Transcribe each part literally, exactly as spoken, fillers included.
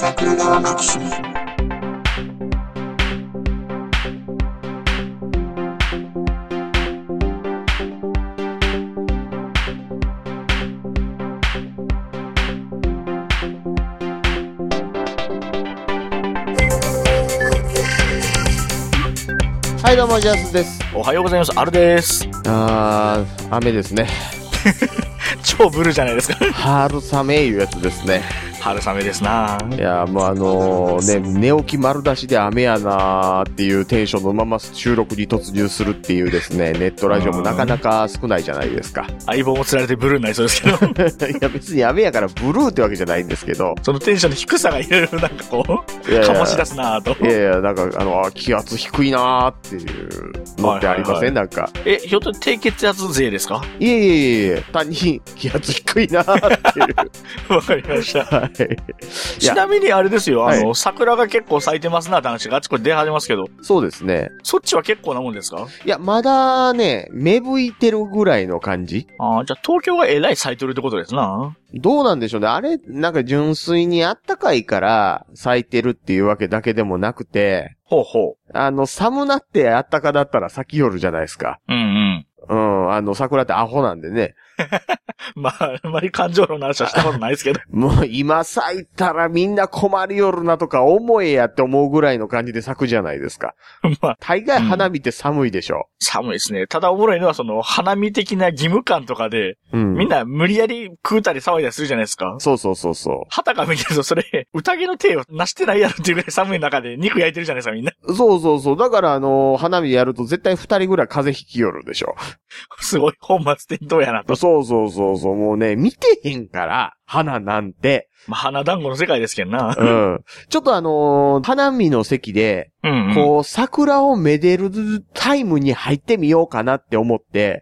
桜川マキシム。 はいどうもジャスです。 おはようございます。アルです。 あー雨ですね。 超ブルーじゃないですか。 春雨いうやつですね。 春雨ですな。 いやもうあのー、ね寝起き丸出しで雨やなーっていうテンションのまま収録に突入するっていうですね、ネットラジオもなかなか少ないじゃないですか。 相棒も釣られてブルーになりそうですけど。 いや別に雨やからブルーってわけじゃないんですけど、 そのテンションの低さがいろいろなんかこういやいや醸し出すなーと。 いやいやなんかあの気圧低いなーっていうのってありません、はいはいはい、なんかえひょっと低血圧勢ですか？ いえいえいえ単に気圧低いなーっていうわかりました。はい。 ちなみにあれですよ、あの、はい、桜が結構咲いてますなって話があちこち出始めますけど。 そうですね。 そっちは結構なもんですか？ いや、まだね、芽吹いてるぐらいの感じ。 ああ、じゃあ東京がえらい咲いてるってことですな。 どうなんでしょうね。あれ、なんか純粋にあったかいから咲いてるっていうわけだけでもなくて。 ほうほう。 あの、寒なってあったかだったら咲きよるじゃないですか。 うんうん。 うん、あの、桜ってアホなんでね。 まあ、あんまり感情論の話はしたことないですけど。 もう今咲いたらみんな困りよるなとか思えやって思うぐらいの感じで咲くじゃないですか。まあ、大概花見って寒いでしょ、うん。 寒いですね。ただおもろいのはその花見的な義務感とかで、うん、みんな無理やり食うたり騒いだりするじゃないですか。 そうそうそうそう。 旗が見てるとそれ、宴の手をなしてないやろっていうぐらい寒い中で肉焼いてるじゃないですかみんな。 そうそうそう。だからあのー、花見やると絶対二人ぐらい風邪ひきよるでしょ。 すごい本末転倒やなと。 そうそうそうそう。もうね、見てへんから、花なんて。 まあ、花団子の世界ですけどな。 うん。ちょっとあのー、花見の席で、うんうん、こう、桜をめでるタイムに入ってみようかなって思って、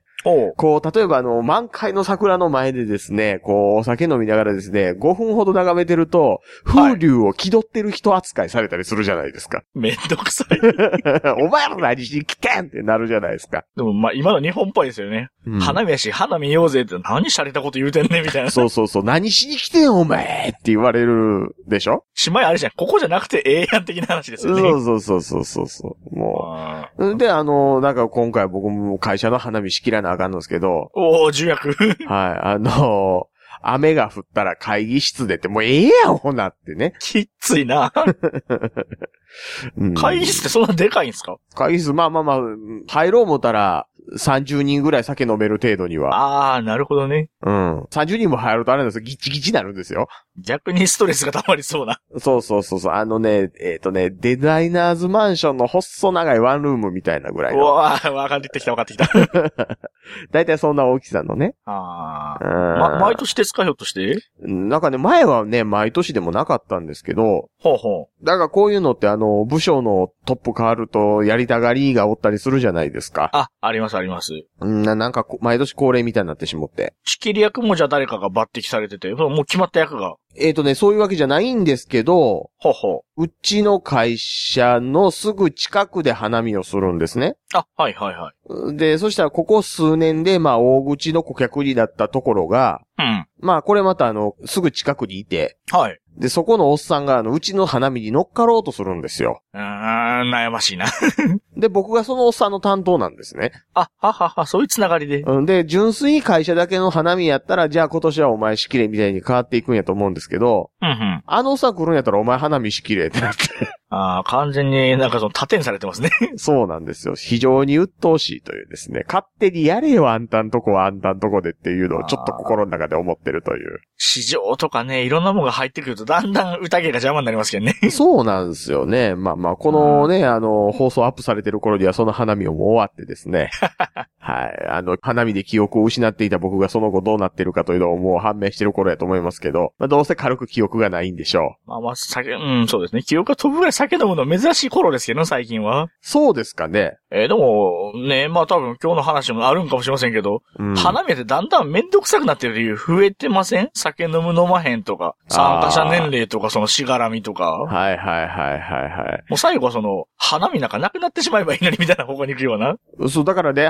こう、例えばあの、満開の桜の前でですね、こう、お酒飲みながらですね、ごふんほど眺めてると、風流を気取ってる人扱いされたりするじゃないですか。 めんどくさい。 お前ら何しに来てんってなるじゃないですか。 でもまあ、今の日本っぽいですよね。うん、花見やし、花見ようぜって何洒落たこと言うてんねんみたいな。 そうそうそう、何しに来てんお前って言われるでしょ？ しまいあれじゃん、ここじゃなくてええやん的な話ですよね。 そうそうそうそうそうそう。もう。で、あの、なんか今回僕も会社の花見仕切らなあかんのですけど、 おー、重役。 はい、あのー、雨が降ったら会議室でって、もうええやん、ほなってね。 きっついな。うん、会議室ってそんなでかいんすか？ 会議室、まあまあまあ、入ろう思ったら、さんじゅうにんぐらい酒飲める程度には。 ああ、なるほどね。 うん。さんじゅうにんも入るとあれなんですよ。ギチギチになるんですよ。 逆にストレスが溜まりそうな。 そうそうそうそう。あのね、えっ、ー、とね、デザイナーズマンションの細長いワンルームみたいなぐらいの。 うわぁ、わかってきたわかってきた。 だいたいそんな大きさのね。 ああ。ま、毎年ですかひょっとして？ なんかね、前はね、毎年でもなかったんですけど。 ほうほう。 だからこういうのってあの、部署のトップ変わるとやりたがりがおったりするじゃないですか。 あ、ありますあります。 うんな、なんか毎年恒例みたいになってしもって。 仕切り役もじゃあ誰かが抜擢されてて、もう決まった役が。 えっとね、そういうわけじゃないんですけど、 ほうほう。うちの会社のすぐ近くで花見をするんですね。 あ、はいはいはい。 で、そしたらここ数年で、まあ大口の顧客になったところが、 うん。 まあこれまたあの、すぐ近くにいて、 はい。 で、そこのおっさんがあの、うちの花見に乗っかろうとするんですよ。 うーん、悩ましいな。 で、僕がそのおっさんの担当なんですね。 あ、ははは、そういうつながりで。 うん、で、純粋に会社だけの花見やったら、じゃあ今年はお前仕切れみたいに変わっていくんやと思うんですけど、 うんうん。 あのおっさん来るんやったらお前花見仕切れってなって。 ああ、完全になんかその盾にされてますね。 そうなんですよ。非常に鬱陶しいというですね。勝手にやれよあんたんとこはあんたんとこでっていうのをちょっと心の中で思ってるという。 市場とかね、いろんなものが入ってくるとだんだん宴が邪魔になりますけどね。 そうなんですよね。まあまあ、このね、あの、放送アップされてる頃にはその花見をもう終わってですね。はい。あの、花見で記憶を失っていた僕がその後どうなってるかというのをもう判明してる頃やと思いますけど、まあどうせ軽く記憶がないんでしょう。まあまあ、酒、うん、そうですね。記憶が飛ぶぐらい酒飲むの珍しい頃ですけど、最近は。 そうですかね。 えー、でも、ね、まあ多分今日の話もあるんかもしれませんけど、うん、花見ってだんだんめんどくさくなってる理由増えてません？酒飲む飲まへんとか、参加者年齢とかそのしがらみとか。 はいはいはいはいはい。 もう最後はその、花見なんかなくなってしまえばいいのにみたいな方向に行くような。 そう、だからね、花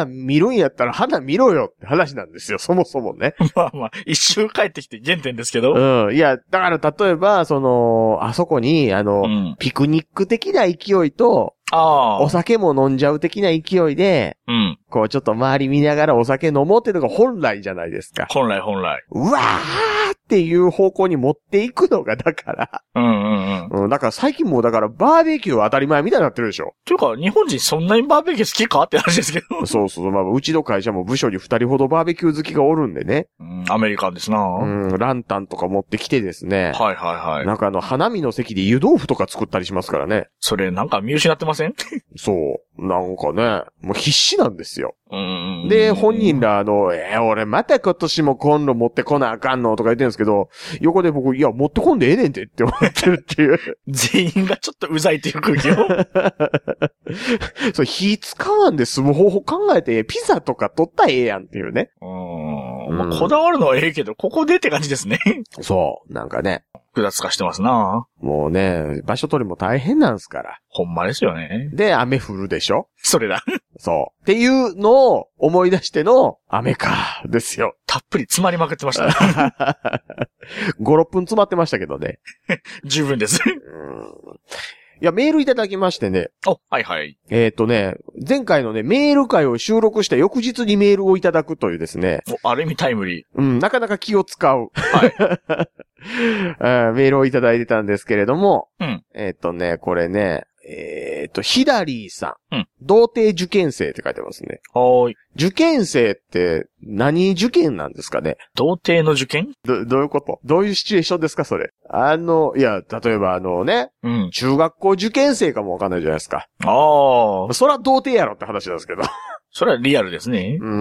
花見るんやったら花見ろよって話なんですよ、そもそもね。 まあまあ、一周帰ってきて原点ですけど。 うん。いや、だから例えば、その、あそこに、あの、うん、ピクニック的な勢いと、あお酒も飲んじゃう的な勢いで、うん。こうちょっと周り見ながらお酒飲もうっていうのが本来じゃないですか。 本来本来。 うわーっていう方向に持っていくのが、だから。うんうんうん。うん、だから最近もうだからバーベキューは当たり前みたいになってるでしょ。 というか、日本人そんなにバーベキュー好きかって話ですけど。 そうそう。まあ、うちの会社も部署に二人ほどバーベキュー好きがおるんでね。 うん、アメリカンですな。 うん、ランタンとか持ってきてですね。 はいはいはい。 なんかあの、花見の席で湯豆腐とか作ったりしますからね。 それなんか見失ってません？ そう。なんかね、もう必死なんですよ。うんで、本人ら、あの、えー、俺また今年もコンロ持ってこなあかんのとか言ってるんですけど、横で僕、いや、持ってこんでええねんてって思ってるっていう。 全員がちょっとうざいっていう空気を。 そう、火使わんで済む方法考えて、ピザとか取ったらええやんっていうね。 うーん。まあ、こだわるのはええけど、ここでって感じですね。 そう、なんかね。 複雑化してますな。 もうね、場所取りも大変なんすから。 ほんまですよね。 で、雨降るでしょ？ それだ。 そう。っていうのを思い出しての、雨か、ですよ。 たっぷり詰まりまくってましたね。 ご、ろっぷん詰まってましたけどね。 十分です。うんいや、メールいただきましてね。 お、はいはい。 えっとね、前回のね、メール会を収録した翌日にメールをいただくというですね。 お、ある意味タイムリー。 うん、なかなか気を使う。はい。メールをいただいてたんですけれども。うん。えっとね、これね、えっと、ヒダリーさん。うん。童貞受験生って書いてますね。 はーい。 受験生って何受験なんですかね？ 童貞の受験？ ど、どういうことどういうシチュエーションですかそれ。あの、いや、例えばあのね、うん。中学校受験生かもわかんないじゃないですか。ああ。そら童貞やろって話なんですけど。 それはリアルですね。 うん。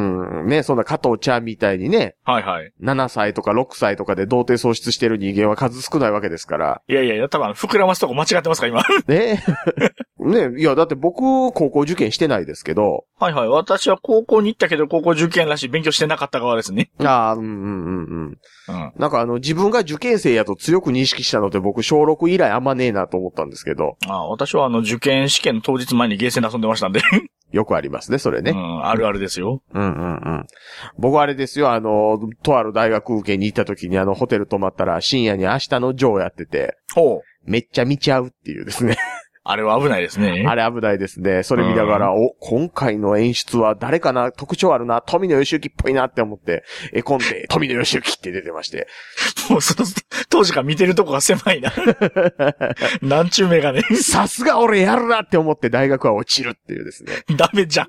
ね、そんな加藤ちゃんみたいにね。はいはい。ななさいとかろくさいとかで童貞喪失してる人間は数少ないわけですから。 いやいやいや、多分膨らますとこ間違ってますか、今。 ねねいや、だって僕、高校受験してないですけど。 はいはい。私は高校に行ったけど、高校受験らしい勉強してなかった側ですね。 ああ、うんうんうんうん。うん。なんかあの、自分が受験生やと強く認識したので、僕、小ろく以来あんまねえなと思ったんですけど。 ああ、私はあの、受験試験の当日前にゲーセンで遊んでましたんで。 よくありますね、それね。 うん、あるあるですよ。 うんうんうん。僕はあれですよ、あの、とある大学受けに行った時にあの、ホテル泊まったら深夜に明日のジョーやってて、ほう。めっちゃ見ちゃうっていうですね。 あれは危ないですね。 あれ危ないですね。それ見ながら、うん、お、今回の演出は誰かな、特徴あるな、富野義行っぽいなって思って、絵コンテ、富野義行って出てまして。 もうその、当時から見てるとこが狭いな。なんちゅう目がね。 さすが俺やるなって思って大学は落ちるっていうですね。 ダメじゃん。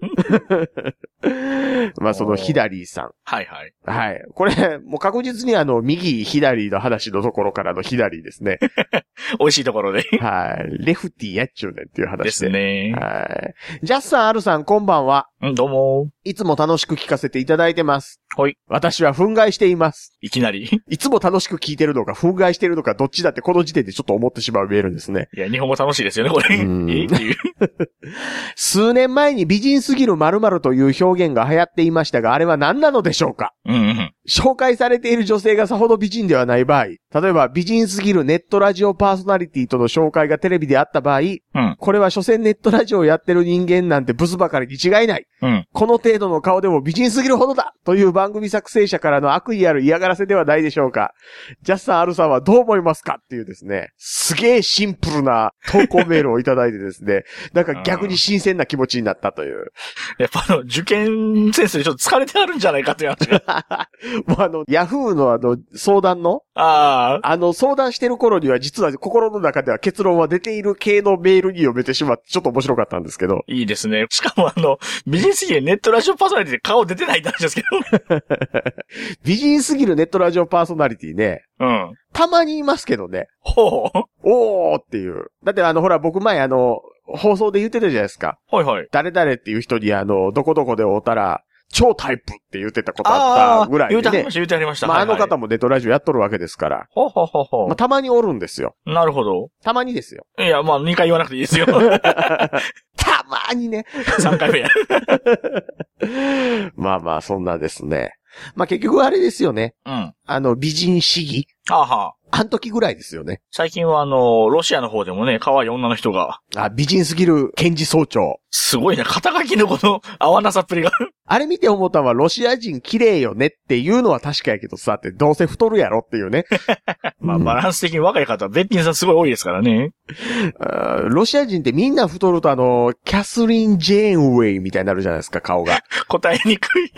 まあそのヒダリーさん。 はいはい。 はい。これ、もう確実にあの、右左の話のところからのヒダリーですね。 美味しいところで。 はい。レフティーやっちゅうねんっていう話で。 ですね。 はい。ジャスさん、アルさん、こんばんは。 うん、どうも。 いつも楽しく聞かせていただいてます。 はい。 私は憤慨しています。 いきなりいつも楽しく聞いてるのか、憤慨してるのか、どっちだってこの時点でちょっと思ってしまうメールですね。 いや、日本語楽しいですよね、これ。うんえっていう。 数年前に美人すぎる〇〇という表現が流行っていましたが、あれは何なのでしょうか？うんうん。紹介されている女性がさほど美人ではない場合、例えば美人すぎるネットラジオパーソナリティとの紹介がテレビであった場合、うん、これは所詮ネットラジオをやってる人間なんてブスばかりに違いない。うん、この程度の顔でも美人すぎるほどだという番組作成者からの悪意ある嫌がらせではないでしょうか。ジャスさん、アルさんはどう思いますかっていうですね、すげえシンプルな投稿メールをいただいてですね、なんか逆に新鮮な気持ちになったという。 やっぱあの、受験センスでちょっと疲れてあるんじゃないかという話が。 もうあの、ヤフーのあの、相談のああ。あの、相談してる頃には実は心の中では結論は出ている系のメールに読めてしまって、ちょっと面白かったんですけど。 いいですね。しかもあの、美人すぎるネットラジオパーソナリティで顔出てないって話ですけど。 美人すぎるネットラジオパーソナリティね。うん。たまにいますけどね。 ほう。 おーっていう。だってあの、ほら、僕前あの、放送で言ってたじゃないですか。 はいはい。 誰々っていう人にあの、どこどこで会うたら、超タイプって言ってたことあったぐらいで、ね。 言うてありました、言うてありました。 まあ、はいはい、あの方もネットラジオやっとるわけですから。 ほうほうほうほう。 まあ、たまにおるんですよ。 なるほど。 たまにですよ。 いや、まあ、にかい言わなくていいですよ。 たまにね。 さんかいめや。 まあまあ、そんなですね。まあ結局あれですよね。うん。あの、美人主義。 はあはあ。 あん時ぐらいですよね。 最近はあの、ロシアの方でもね、可愛い女の人が。 あ、美人すぎる検事総長。 すごいね、肩書きのこの合わなさっぷりが。 あれ見て思ったのは、ロシア人綺麗よねっていうのは確かやけどさ、ってどうせ太るやろっていうね。 まあ、バランス的に若い方は、ベッティンさんすごい多いですからね。 ロシア人ってみんな太るとあの、キャスリン・ジェーンウェイみたいになるじゃないですか、顔が。 答えにくい。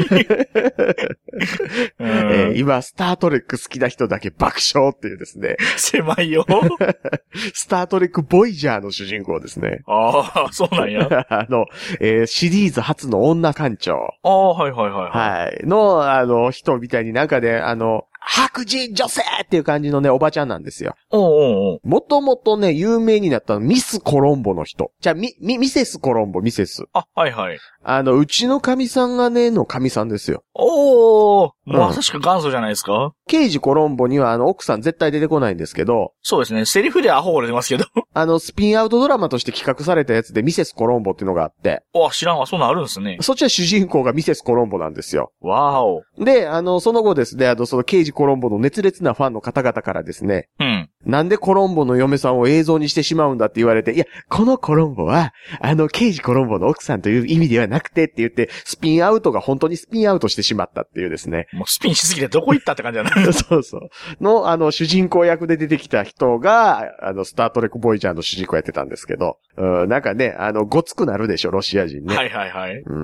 えー、今、スタートレック好きな人だけ爆笑っていうですね。 狭いよ。 スタートレック・ボイジャーの主人公ですね。 ああ、そうなんや。 あの、えー、シリーズ初の女艦長。 ああ、はいはいはい、 はい。はい。の、あの、人みたいになんかね、あの、白人女性っていう感じのね、おばちゃんなんですよ。 おうおうおう。 もともとね、有名になったのミス・コロンボの人。じゃあ、ミ、ミ、ミセス・コロンボ、ミセス。 あ、はいはい。 あの、うちの神さんがね、の神さんですよ。 おー、まさしく元祖じゃないですか。 刑事コロンボにはあの、奥さん絶対出てこないんですけど。 そうですね。セリフでアホが出てますけど。 あの、スピンアウトドラマとして企画されたやつでミセス・コロンボっていうのがあって。 お、知らんわ、そんなんあるんですね。 そっちは主人公がミセス・コロンボなんですよ。 わーお。 で、あの、その後ですね、あの、その刑事コロンボの熱烈なファンの方々からですね。 うん。 なんでコロンボの嫁さんを映像にしてしまうんだって言われて、いや、このコロンボは、あの、刑事コロンボの奥さんという意味ではなくてって言って、スピンアウトが本当にスピンアウトしてしまったっていうですね。 もうスピンしすぎてどこ行ったって感じだな。 そうそう。の、あの、主人公役で出てきた人が、あの、スタートレックボイジャーの主人公やってたんですけど、うん、なんかね、あの、ごつくなるでしょ、ロシア人ね。 はいはいはい。 うん、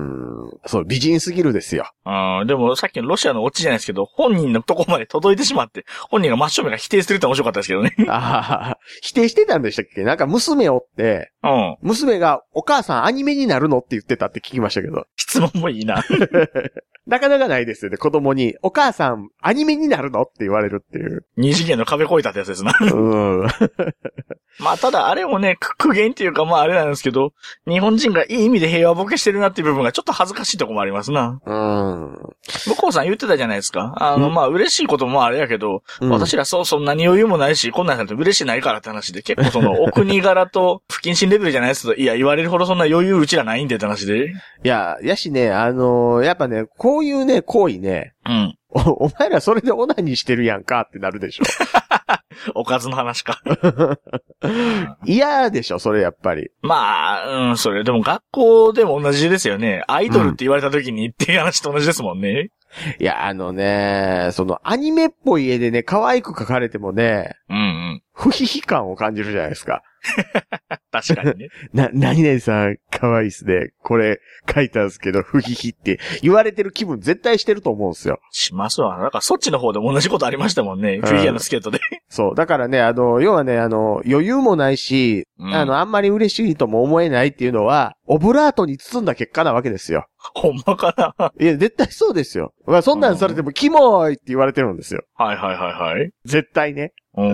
そう、美人すぎるですよ。 あでもさっきのロシアのオチじゃないですけど、本人のとこまで届いてしまって、本人が真正面が否定するって面白かったですけどね。 ああ、否定してたんでしたっけ？なんか娘おって、うん。娘が、お母さんアニメになるのって言ってたって聞きましたけど。 質問もいいな。 なかなかないですよね、子供に。お母さん、アニメになるのって言われるっていう。 二次元の壁越えたってやつですな。 うん。 まあ、ただあれもね、苦言っていうかまああれなんですけど、日本人がいい意味で平和ボケしてるなっていう部分がちょっと恥ずかしいとこもありますな。 うん。 向こうさん言ってたじゃないですか。あの、まあ嬉しいこともあれやけど、うん、私らそうそんなに余裕もないし、こんなんされて嬉しいないからって話で、結構その、お国柄と不謹慎レベルじゃないですけど、いや、言われるほどそんな余裕うちらないんでって話で。 いや、やしね、あのー、やっぱね、こういうね、行為ね、うん。お、お前らそれでオナニーしてるやんかってなるでしょ。 おかずの話か。 嫌でしょ、それやっぱり。 まあ、うん、それ、でも学校でも同じですよね。アイドルって言われた時にっていう話と同じですもんね。 いや、あのね、そのアニメっぽい絵でね、可愛く描かれてもね、うんうん。不ヒヒ感を感じるじゃないですか。 確かにね。 な、何々さん、可愛いっすね。これ、書いたんですけど、不ヒヒって言われてる気分絶対してると思うんですよ。 しますわ。なんか、そっちの方でも同じことありましたもんね。フィギュアのスケートで。 そう。だからね、あの、要はね、あの、余裕もないし、うん、あの、あんまり嬉しいとも思えないっていうのは、オブラートに包んだ結果なわけですよ。 ほんまかな？ いや、絶対そうですよ。まあ、そんなんされても、キモいって言われてるんですよ。 はいはいはいはい。 絶対ね。 うん。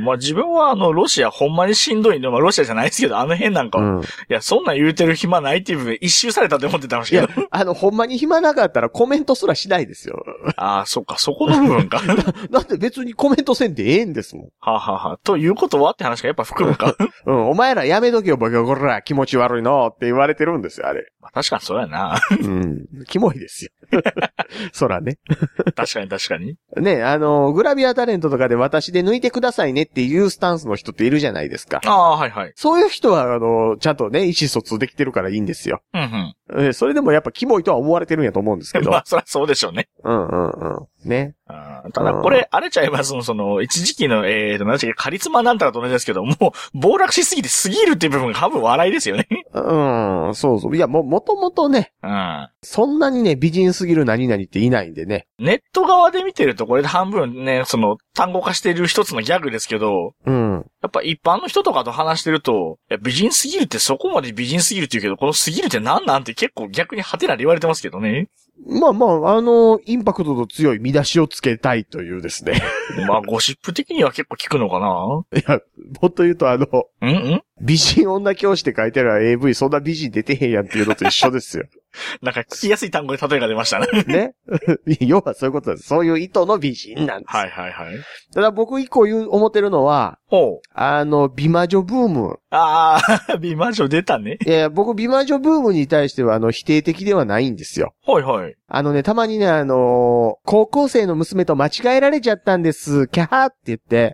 まあ自分はあの、ロシアほんまにしんどいんで、まあロシアじゃないですけど、あの辺なんか、うん、いや、そんなん言うてる暇ないっていう部分一周されたって思ってたんですけど。いや、 あの、ほんまに暇なかったらコメントすらしないですよ。 ああ、そっか、そこの部分か。 だ, だって別にコメントせんでええんですもん。 はあ、ははあ、ということはって話がやっぱ含むか。 うん、お前らやめとけよ、ボケこら、気持ち悪いのって言われてるんですよ、あれ。 まあ確かにそうやな。 うん。キモいですよ。そらね。 確かに確かに。 ね、あの、グラビアタレントとかで私で抜いてくださいねっていうスタンスの人っているじゃないですか。 ああ、はいはい。 そういう人は、あの、ちゃんとね、意思疎通できてるからいいんですよ。うんうん。それでもやっぱキモいとは思われてるんやと思うんですけど。 まあ、そりゃそうでしょうね。 うんうんうん。ね。 あただ、これ、あれちゃいますの、その、一時期の、えーと、何でしたっけ、カリスマなんたらと同じですけど、もう、暴落しすぎてすぎるっていう部分が半分笑いですよね。 うん、そうそう。いや、も、もともとね、うん。そんなにね、美人すぎる何々っていないんでね。 ネット側で見てると、これで半分ね、その、単語化している一つのギャグですけど、うん。やっぱ一般の人とかと話してると、いや、美人すぎるってそこまで美人すぎるって言うけど、このすぎるって何なんて結構逆にハテナで言われてますけどね。 まあまあ、あの、インパクトの強い見出しをつけたいというですね。 まあ、ゴシップ的には結構効くのかな？ いや、もっと言うとあの、 うんうん美人女教師って書いてある エーブイ、そんな美人出てへんやんっていうのと一緒ですよ。 なんか聞きやすい単語で例えが出ましたね。 ね。要はそういうことです。そういう意図の美人なんです。 はいはいはい。 ただ僕一個言う、思ってるのは、ほう。あの、美魔女ブーム。 ああ、美魔女出たね。 いや、僕美魔女ブームに対してはあの、否定的ではないんですよ。 はいはい。 あのね、たまにね、あのー、高校生の娘と間違えられちゃったんです、キャハーって言って、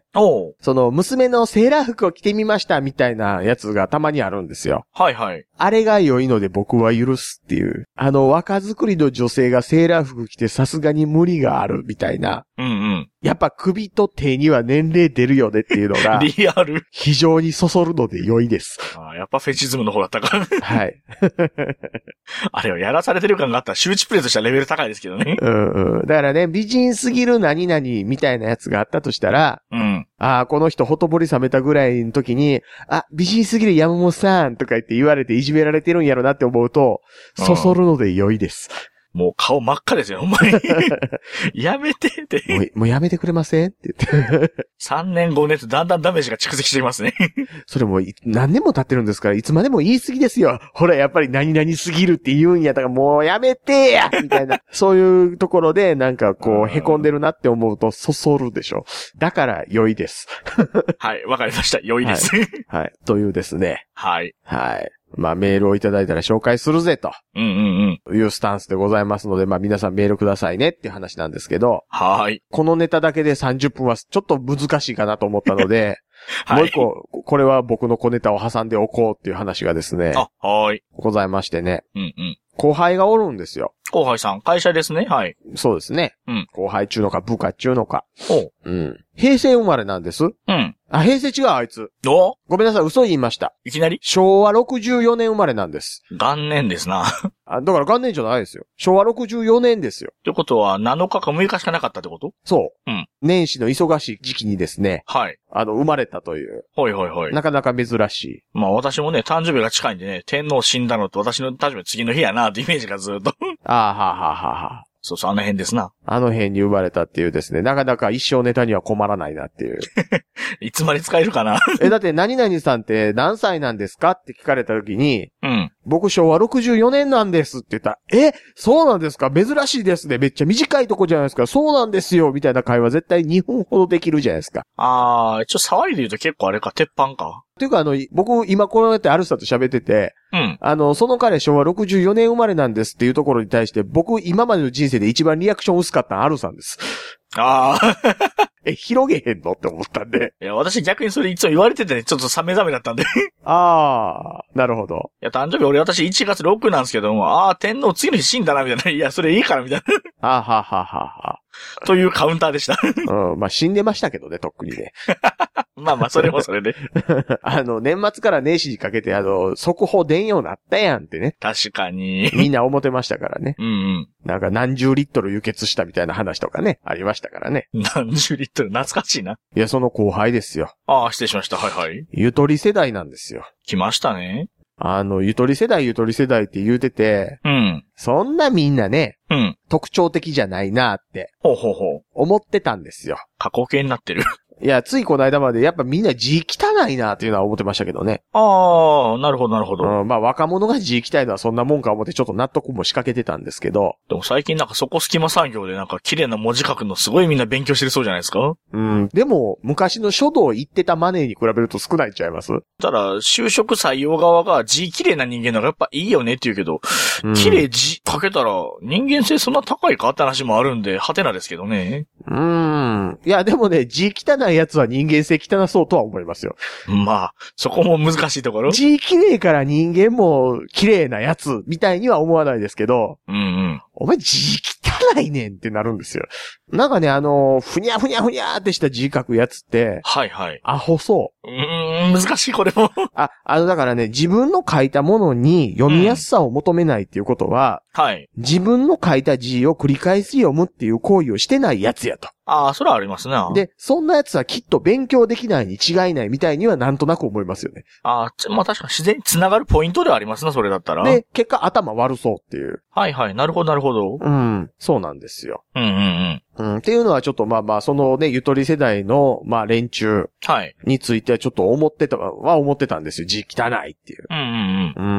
おその、娘のセーラー服を着てみましたみたいなやつがたまにあるんですよ。 はいはい。 あれが良いので僕は許すっていう。あの、若作りの女性がセーラー服着てさすがに無理があるみたいな。 うんうん。 やっぱ首と手には年齢出るよねっていうのが。 リアル。 非常にそそるので良いです。 ああ、やっぱフェチズムの方だったか。 はい。 あれはやらされてる感があったら周知プレイとしてはレベル高いですけどね。 うんうん。だからね、美人すぎる何々みたいなやつがあったとしたら、 うん。 ああ、この人ほとぼり冷めたぐらいの時に、あ、美人すぎる山本さんとか言って言われていじめられてるんやろなって思うと、そそるので良いです。 もう顔真っ赤ですよ、ほんまに。やめてって。 もう、もうやめてくれませんって言って。 さんねんごねんとだんだんダメージが蓄積していますね。 それもう何年も経ってるんですから、いつまでも言い過ぎですよ。ほら、やっぱり何々すぎるって言うんやったから、もうやめてやみたいな。そういうところで、なんかこう、凹んでるなって思うと、そそるでしょ。だから、良いです。 はい、わかりました。良いです。 はい。はい。というですね。 はい。 はい。まあメールをいただいたら紹介するぜと。 うんうんうん。 いうスタンスでございますので、まあ皆さんメールくださいねっていう話なんですけど。 はい。 このネタだけでさんじゅっぷんはちょっと難しいかなと思ったので、はい、もう一個、これは僕の小ネタを挟んでおこうっていう話がですね。 あ、はい。 ございましてね。 うんうん。 後輩がおるんですよ。 後輩さん、会社ですね。はい。 そうですね。 うん。 後輩中のか部下中のか。 おうん。平成生まれなんです。 うん。 あ、平成違うあいつ。 おごめんなさい、嘘言いました。 いきなりしょうわろくじゅうよねん生まれなんです。 元年ですな。 あ、だから元年じゃないですよ。しょうわろくじゅうよねんですよ。 ってことは、なのかかむいかしかなかったってこと？ そう。 うん。 年始の忙しい時期にですね。 はい。 あの、生まれたという。 はいはいはい。 なかなか珍しい。 まあ私もね、誕生日が近いんでね、天皇死んだのと私の誕生日次の日やなってイメージがずっと。 ああ、はあはあはあはあ。 そうそう、あの辺ですな。 あの辺に生まれたっていうですね、なかなか一生ネタには困らないなっていう。 いつまで使えるかなえ、だって何々さんって何歳なんですかって聞かれた時に、 うん。 僕昭和ろくじゅうよねんなんですって言ったら、え、そうなんですか珍しいですね。めっちゃ短いとこじゃないですか。そうなんですよ。みたいな会話絶対にふんほどできるじゃないですか。 あー、一応触りで言うと結構あれか、鉄板か。 っていうかあの、僕今こうやってアルスタと喋ってて、 うん。 あの、その彼昭和ろくじゅうよねん生まれなんですっていうところに対して、僕今までの人生で一番リアクション薄かったのはアルさんです。 ああ。 え、広げへんのって思ったんで。 いや、私逆にそれいつも言われててね、ちょっとサメザメだったんで。 ああ、なるほど。 いや、誕生日俺私いちがつろくなんですけども、ああ、天皇次の日死んだな、みたいな。いや、それいいから、みたいな。 ああ、はははは。 というカウンターでした。 うん、まあ死んでましたけどね、とっくにね。 まあまあ、それもそれで。 あの、年末から年始にかけて、あの、速報出んようになったやんってね。 確かに。 みんな思ってましたからね。 うんうん。 なんか何十リットル輸血したみたいな話とかね、ありましたからね。 何十リットル、懐かしいな。 いや、その後輩ですよ。 ああ、失礼しました。はいはい。 ゆとり世代なんですよ。 来ましたね。 あの、ゆとり世代ゆとり世代って言うてて、 うん。 そんなみんなね、 うん。 特徴的じゃないなって、 ほうほうほう。 思ってたんですよ。 過去形になってる。 いや、ついこの間までやっぱみんな字汚いなっていうのは思ってましたけどね。 ああ、なるほどなるほど。 うん、まあ若者が字汚いのはそんなもんか思ってちょっと納得も仕掛けてたんですけど。 でも最近なんかそこ隙間産業でなんか綺麗な文字書くのすごいみんな勉強してるそうじゃないですか？ うん。でも、昔の書道行ってたマネーに比べると少ないんちゃいます？ ただ、就職採用側が字綺麗な人間の方がやっぱいいよねって言うけど、うん、綺麗字書けたら人間性そんな高いかって話もあるんで、はてなですけどね。 うーん。いや、でもね、字汚いやつは人間性汚そうとは思いますよ。 まあ、そこも難しいところ。 字綺麗から人間も綺麗なやつみたいには思わないですけど、 うんうん。 お前字汚いねんってなるんですよ。なんかね、あの、ふにゃふにゃふにゃーってした字書くやつって、 はいはい。 アホそう。 うーん、難しいこれも。 あ、あの、だからね、自分の書いたものに読みやすさを求めないっていうことは、 うん、はい。 自分の書いた字を繰り返し読むっていう行為をしてないやつやと。 ああ、それはありますね。 で、そんなやつはきっと勉強できないに違いないみたいにはなんとなく思いますよね。 ああ、まあ確かに自然に繋がるポイントではありますな、それだったら。 で、結果頭悪そうっていう。 はいはい、なるほどなるほど。 うん、そうなんですよ。 うんうんうん。 うん、っていうのはちょっとまあまあ、そのね、ゆとり世代の、まあ連中。 はい。 についてはちょっと思ってた、は思ってたんですよ。字汚いっていう。 うんうんうん。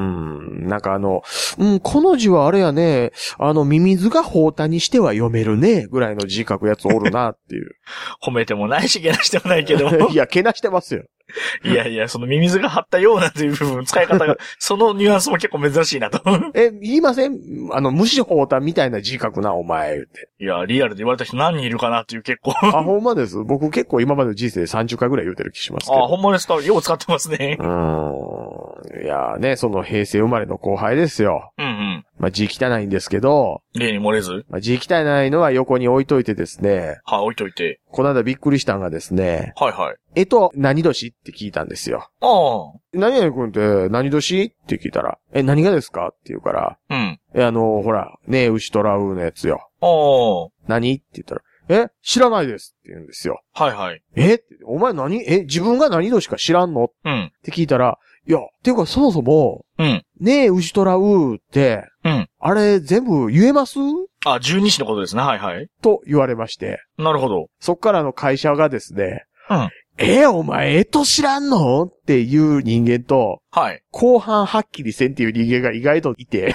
うん。なんかあの、うん、この字はあれやね、あの、ミミズが包帯にしては読めるね、ぐらいの字書くやつおるなっていう。 褒めてもないし、けなしてもないけど。 いや、けなしてますよ。 いやいや、そのミミズが張ったようなという部分、使い方が、そのニュアンスも結構珍しいなと。 え、言いません？あの、無視包帯みたいな字書くな、お前、って。 いや、リアルで言われた人何人いるかなっていう結構。 あ、ほんまです。僕結構今までの人生でさんじゅっかいぐらい言うてる気しますけど。 あ、ほんまですか。よう使ってますね。 うーん。いやーね、その平成生まれの後輩ですよ。 うんうん。 まあ、字汚いんですけど。 例に漏れず。 まあ、字汚いのは横に置いといてですね。 はい、置いといて。 この間びっくりしたんがですね。 はいはい。 えと、何年って聞いたんですよ。 ああ。 何々君って何年って聞いたら、え、何がですかって言うから。 うん。 え、あの、ほら、ねえ、牛とらうのやつよ。 ああ。 何って言ったら、え、知らないですって言うんですよ。 はいはい。 えって、お前何え、自分が何年か知らんのうん。 って聞いたら、いや、っていうかそもそも、 うん。 ねえ、牛とらうって、うん。あれ全部言えます？ あ、十二支のことですね。はいはい。 と言われまして。 なるほど。 そっからの会社がですね、 うん。 えー、お前、えと知らんのっていう人間と、 はい。 後半はっきりせんっていう人間が意外といて、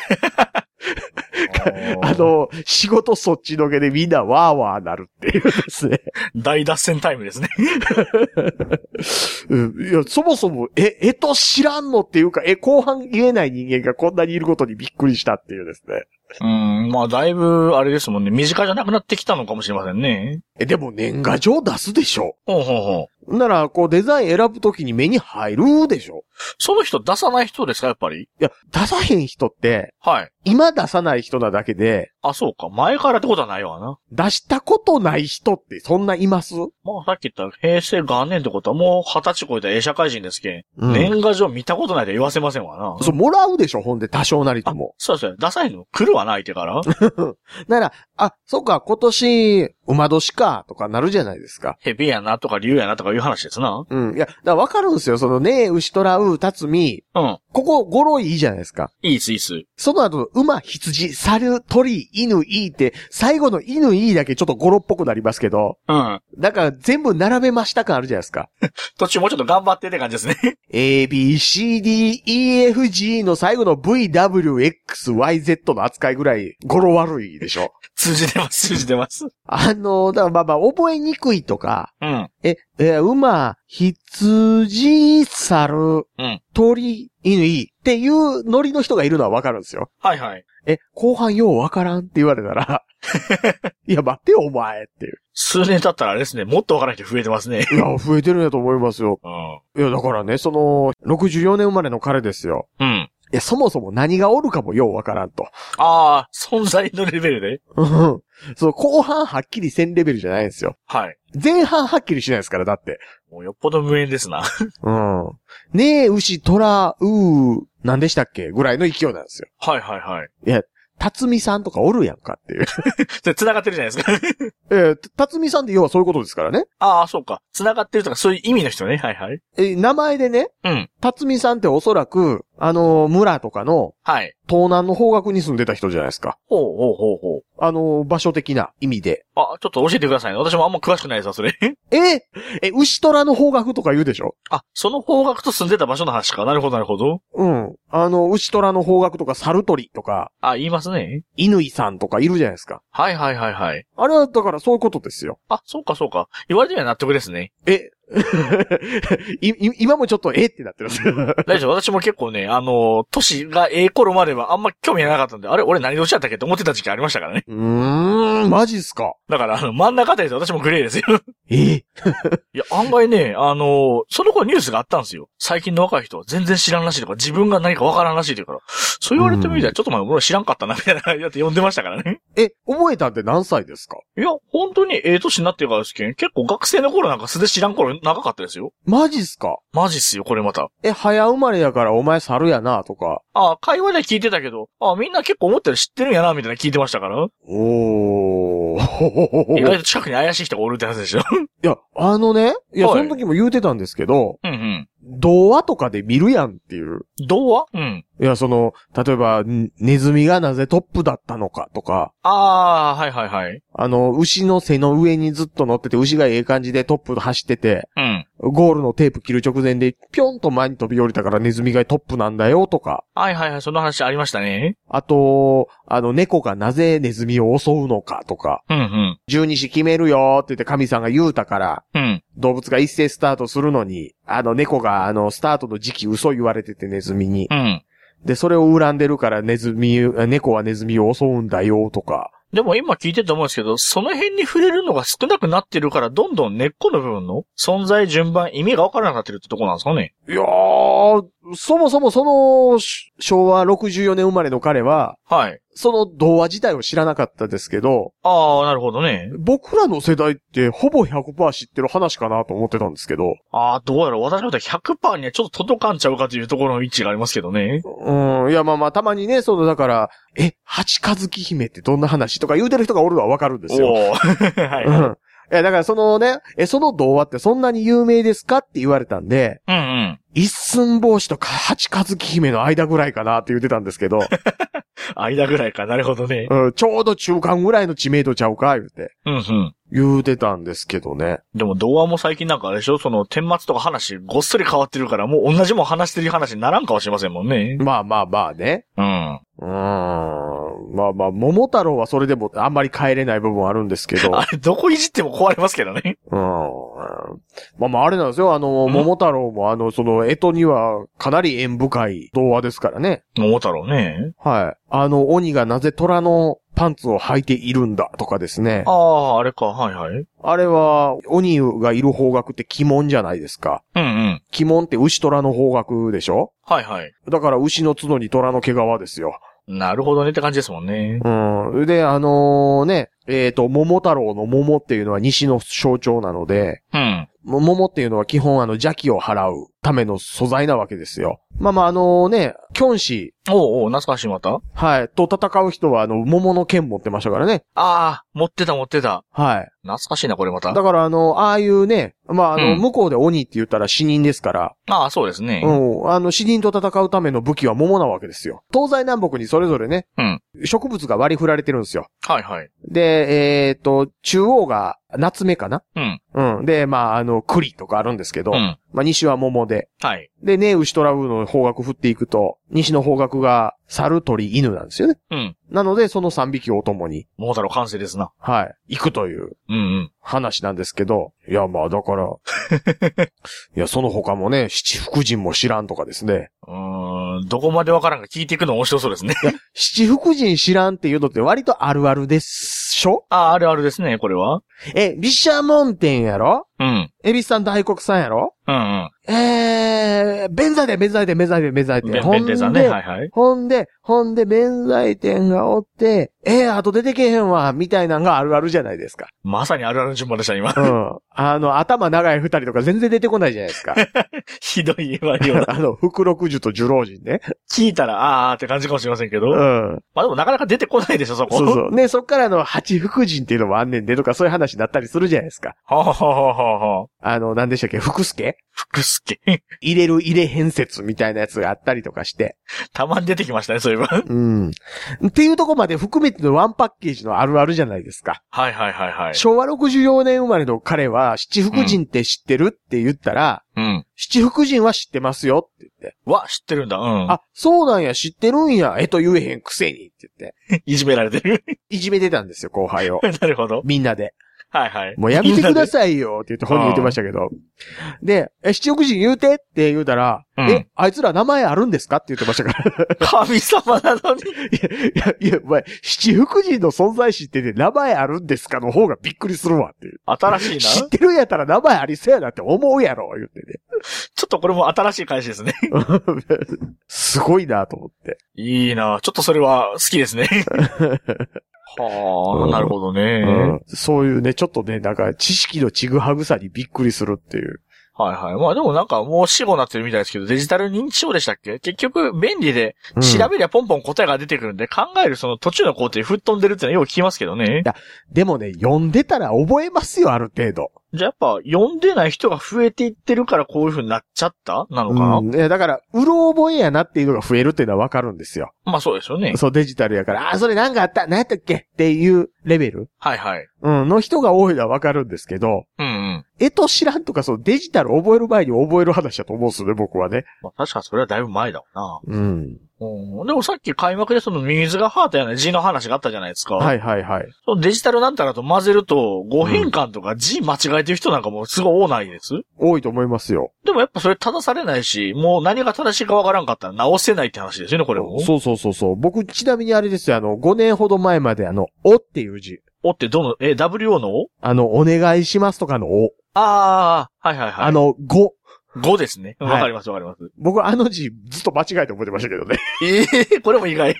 あの、仕事そっちのけでみんなワーワーなるっていうですね。 大脱線タイムですね。 うん、いや、そもそも、え、えと知らんのっていうか、え、後半言えない人間がこんなにいることにびっくりしたっていうですね。 うん、まあだいぶ、あれですもんね。身近じゃなくなってきたのかもしれませんね。 え、でも年賀状出すでしょ。 ほうほうほう。なら、こうデザイン選ぶときに目に入るでしょ。 その人出さない人ですか、やっぱり？いや、出さへん人って、 はい。 今出さない人なだけで、 あ、そうか。前からってことはないわな。 出したことない人ってそんないます？ まあさっき言った平成元年ってことはもう二十歳超えた英社会人ですけん。うん、年賀状見たことないと言わせませんわな。 そう、もらうでしょ、ほんで多少なりとも。 そうそう。出さへんの来るわな、相手から。 なら、あ、そうか、今年、馬年か、とかなるじゃないですか。 蛇やなとか竜やなとかいう話ですな。 うん。いや、だからわかるんですよ。そのね、牛とらう、たつみ。うん。ここ、語呂いいじゃないですか。 いいっす、いいっす。 その後、馬、羊、猿、鳥、犬、いいって、最後の犬、いいだけちょっと語呂っぽくなりますけど。うん。だから全部並べました感あるじゃないですか。 途中もうちょっと頑張ってって感じですね。 A, B, C, D, E, F, G の最後の V, W, X, Y, Z の扱いぐらい語呂悪いでしょ。 通じてます、通じてます。 あの、だからまあまあ、覚えにくいとか。 うん。 え、え、馬、羊、猿、うん。鳥、犬、いいっていうノリの人がいるのはわかるんですよ。 はいはい。 え、後半ようわからんって言われたら、いや、待ってよ、お前っていう。 数年経ったらあれですね、もっとわからない人増えてますね。 いや、増えてるんやと思いますよ。うん。いや、だからね、その、ろくじゅうよねん生まれの彼ですよ。うん。いや、そもそも何がおるかもようわからんと。 ああ、存在のレベルでうん。そう、後半はっきりせんレベルじゃないんですよ。 はい。 前半はっきりしないですから、だって。 もうよっぽど無縁ですな。 うん。ねえ、牛、虎、うー、何でしたっけぐらいの勢いなんですよ。 はいはいはい。 いや、辰巳さんとかおるやんかっていう。 それ繋がってるじゃないですか。 えー、辰巳さんって要はそういうことですからね。 ああ、そうか。繋がってるとかそういう意味の人ね。はいはい。 えー、名前でね。うん。辰巳さんっておそらく、あのー、村とかの、はい。東南の方角に住んでた人じゃないですか。 ほうほうほうほう。 あのー、場所的な意味で。 あ、ちょっと教えてくださいね。私もあんま詳しくないですわ、それ。 ええ、牛虎の方角とか言うでしょ？ あ、その方角と住んでた場所の話か。なるほど、なるほど。 うん。あの、牛虎の方角とか、猿鳥とか。 あ、言いますね。 犬井さんとかいるじゃないですか。 はいはいはいはい。 あれはだからそういうことですよ。 あ、そうかそうか。言われてみれば納得ですね。 えい今もちょっとえってなってるんですよ。 大丈夫。私も結構ね、あの、年がええ頃まではあんま興味がなかったんで、あれ俺何年だったっけって思ってた時期ありましたからね。 うーん、マジっすか。 だから、あの、真ん中あたりで私もグレーですよ。 えいや、案外ね、あの、その頃ニュースがあったんですよ。最近の若い人は全然知らんらしいとか、自分が何かわからんらしいというから、そう言われてみたら、ちょっと前俺知らんかったな、みたいなやつ読んでましたからね。 え、覚えたんって何歳ですか？ いや、本当にええ年になってるからですけど、結構学生の頃なんか素で知らん頃長かったですよ。 マジっすか？ マジっすよ、これまた。 え、早生まれやからお前猿やな、とか。 ああ、会話で聞いてたけど、ああ、みんな結構思ってる知ってるんやな、みたいな聞いてましたから。 おー。 意外と近くに怪しい人がおるって話でしょ。 いや、あのね、いや、はい、その時も言うてたんですけど、うんうん。童話とかで見るやんっていう。 童話？うん。 いや、その、例えば、ネズミがなぜトップだったのかとか。 ああ、はいはいはい。 あの、牛の背の上にずっと乗ってて、牛がええ感じでトップ走ってて、うん。ゴールのテープ切る直前で、ぴょんと前に飛び降りたからネズミがトップなんだよとか。 はいはいはい、その話ありましたね。 あと、あの、猫がなぜネズミを襲うのかとか。うんうん。十二支決めるよって言って神さんが言うたから、うん。動物が一斉スタートするのに、あの、猫があの、スタートの時期嘘言われててネズミに。うん。で、それを恨んでるからネズミ、猫はネズミを襲うんだよとか。 でも今聞いてて思うんですけど、その辺に触れるのが少なくなってるから、どんどん根っこの部分の存在順番、意味がわからなくなってるってとこなんですかね。 いやー、そもそもその、昭和ろくじゅうよねん生まれの彼は、 はい。 その童話自体を知らなかったですけど。 ああ、なるほどね。 僕らの世代ってほぼ ひゃくパーセント 知ってる話かなと思ってたんですけど。 ああ、どうやろう。私のことは ひゃくパーセント にはちょっと届かんちゃうかというところの位置がありますけどね。 うん。いや、まあまあ、たまにね、その、だから、え、八日月姫ってどんな話とか言うてる人がおるのはわかるんですよ。 おー。はい、はい。 うんいや、だからそのね、え、その童話ってそんなに有名ですかって言われたんで、 うんうん。 一寸法師とか八日月姫の間ぐらいかなって言ってたんですけど。 間ぐらいか、なるほどね。 うん、ちょうど中間ぐらいの知名度ちゃうか、言うて。 うんうん。 言うてたんですけどね。 でも童話も最近なんかあれでしょその、顛末とか話ごっそり変わってるから、もう同じもん話してる話にならんかもしれませんもんね。 まあまあまあね。 うん。 うーん。まあまあ、桃太郎はそれでもあんまり帰れない部分あるんですけど。 あれ、どこいじっても壊れますけどね。 うん。まあまああれなんですよ。あの、桃太郎もあの、その、干支にはかなり縁深い童話ですからね。 桃太郎ね。 はい。あの、鬼がなぜ虎のパンツを履いているんだとかですね。 ああ、あれか、はいはい。 あれは、鬼がいる方角って鬼門じゃないですか。 うんうん。 鬼門って牛虎の方角でしょ？ はいはい。 だから牛の角に虎の毛皮ですよ。 なるほどねって感じですもんね。 うん。で、あのー、ね、えっと、桃太郎の桃っていうのは西の象徴なので、 うん。 桃っていうのは基本あの邪気を払うための素材なわけですよ。まあまああのね、キョンシー。おうおう、懐かしいまたはい。と戦う人はあの、桃の剣持ってましたからね。 ああ、持ってた持ってた。 はい。 懐かしいな、これまた。 だからあの、ああいうね、まああの、うん、向こうで鬼って言ったら死人ですから。 ああ、そうですね。 うん。あの、死人と戦うための武器は桃なわけですよ。東西南北にそれぞれね。 うん。 植物が割り振られてるんですよ。 はいはい。 で、えっと、中央が夏目かなうん。 うん。で、まあ、あの、栗とかあるんですけど、うん、まあ、西は桃で。 はい。 で、ね、牛虎ウの方角振っていくと、西の方角が猿鳥犬なんですよね。 うん。 なので、その三匹をお供に。 桃太郎完成ですな。 はい。行くという。 うんうん。 話なんですけど、いや、まあ、だから、いや、その他もね、七福神も知らんとかですね。 うーん、どこまでわからんか聞いていくの面白そうですね。 いや、七福神知らんっていうのって割とあるあるでしょ？ ああ、あるあるですね、これは。 え、毘沙門天やろ？ うん。 恵比寿さん大黒さんやろ？ うんうん。 えー、弁財天、弁財天、弁財天、弁財天。 弁天さんね、はいはい。 ほんで、ほんで、弁財天がおって、えー、あと出てけへんわ、みたいなのがあるあるじゃないですか。 まさにあるあるの順番でした、今。 うん。あの、頭長い二人とか全然出てこないじゃないですか。 ひどい言われよう。 あの、福禄寿と寿老人ね。 聞いたら、あーって感じかもしれませんけど。 うん。 まあでもなかなか出てこないでしょ、そこ。 そうそう。ね、そっからの八福神っていうのもあんねんでとかそういう話になったりするじゃないですか。 ははははは。 あの、何でしたっけ、福助福助入れる入れ変説みたいなやつがあったりとかして。 たまに出てきましたね、そういえば。 うん。っていうとこまで含めてのワンパッケージのあるあるじゃないですか。 はいはいはいはい。 しょうわろくじゅうよねん生まれの彼は七福神って知ってるって言ったら、 うん。 七福神は知ってますよって言って。 わ、知ってるんだ、うん。 あ、そうなんや、知ってるんや、えと言えへんくせにって言って。 いじめられてるいじめてたんですよ、後輩を。 なるほど。 みんなで。 はいはい。 もうやめてくださいよって言って本人言ってましたけど。で、え、七福神言うてって言うたら、うん、え、あいつら名前あるんですかって言ってましたから。 神様なのに。いや、いや、いや、お前、七福神の存在知ってて名前あるんですかの方がびっくりするわっていう。 新しいな。 知ってるんやったら名前ありそうやなって思うやろ、言ってね。 ちょっとこれも新しい返しですね。 すごいなと思って。 いいなちょっとそれは好きですね。はあ、うん、なるほどね、うん。 そういうね、ちょっとね、なんか知識のちぐはぐさにびっくりするっていう。 はいはい。まあでもなんかもう死後になってるみたいですけど、デジタル認知症でしたっけ？結局便利で調べりゃポンポン答えが出てくるんで、うん、考えるその途中の工程吹っ飛んでるってのはよく聞きますけどね。 いや、でもね、読んでたら覚えますよ、ある程度。 じゃあやっぱ読んでない人が増えていってるからこういう風になっちゃったなのかな、 うん、いやだから、うろ覚えやなっていうのが増えるっていうのはわかるんですよ。 まあそうですよね。 そう、デジタルやから、あ、それなんかあった、何やったっけっていうレベル。 はいはい。 うん、の人が多いのはわかるんですけど。 うんうん。 えと知らんとか、そのデジタル覚える前に覚える話だと思うんですよね、僕はね。 まあ確かにそれはだいぶ前だもんな。 うん。 うん、でもさっき開幕でそのミミズがハートやね字の話があったじゃないですか。 はいはいはい。 そのデジタルなんたらと混ぜると、語変換とか字間違えてる人なんかもすごい多ないです、うん、 多いと思いますよ。 でもやっぱそれ正されないし、もう何が正しいかわからんかったら直せないって話ですよね、これも。 そうそうそうそう。僕ちなみにあれですよ、あの、ごねんほど前まであの、おっていう字。 おってどの、え、ダブリューオー のお？ あの、お願いしますとかのお。 ああ、はいはいはい。 あの、ご。 ごですね。わかりますわかります。 僕あの字ずっと間違えて覚えてましたけどね。 ええー、これも意外。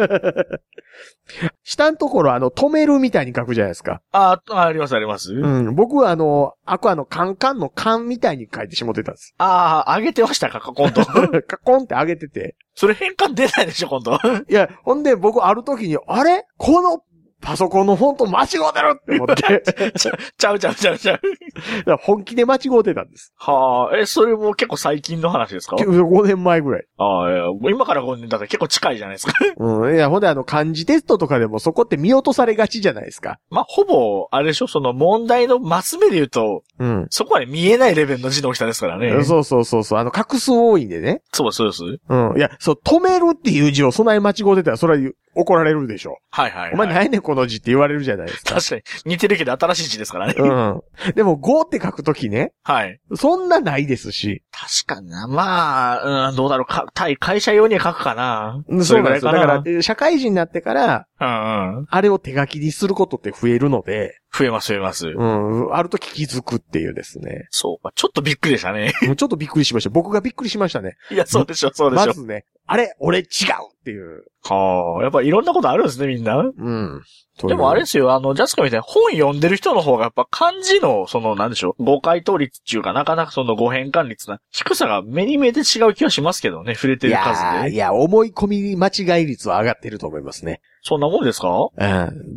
下のところあの、止めるみたいに書くじゃないですか。 ああ、ありますあります。 うん。僕はあの、あくあの、カンカンのカンみたいに書いてしもってたんです。 ああ、上げてましたか、カコンと。 カコンって上げてて。 それ変換出ないでしょ、今度。 いや、ほんで僕ある時に、あれこの、パソコンのフォント間違うてるって思って。 ちゃ、ちゃうちゃうちゃうちゃう。 本気で間違うてたんです。 はあ、え、それも結構最近の話ですか？ ごねんまえぐらい。 ああ、いや、今からごねんだったら結構近いじゃないですか。 うん。いや、ほんであの、漢字テストとかでもそこって見落とされがちじゃないですか。 まあ、ほぼ、あれでしょ、その問題のマス目で言うと、うん。そこまで見えないレベルの字の大きさですからね。 そうそうそうそう。あの、画数多いんでね。 そうそうです。 うん。いや、そう、止めるっていう字をそない間違うてたら、それは怒られるでしょ。 はいはい、はい。 お前何やねんこの字って言われるじゃないですか。 確かに。似てるけど新しい字ですからね。 うん。でも、ごって書くときね。 はい。 そんなないですし。 確かにな。まあ、うん、どうだろう。か、対会社用には書くかな。 そうなんですよ。だから、社会人になってから、 うんうん。 あれを手書きにすることって増えるので。 増えます増えます。 うん。あるとき気づくっていうですね。 そうか。ちょっとびっくりでしたね。 ちょっとびっくりしました。僕がびっくりしましたね。 いや、そうでしょ、そうでしょ。 まずね、あれ俺違うっていう。 はあ、やっぱいろんなことあるんですね、みんな。 うん。 でもあれですよ、あの、ジャスコみたいに本読んでる人の方がやっぱ漢字の、その、なんでしょう、誤解答率っていうか、なかなかその誤変換率な、低さが目に見えて違う気はしますけどね、触れてる数で。 いや、いや、思い込み間違い率は上がってると思いますね。 そんなもんですか？ うん。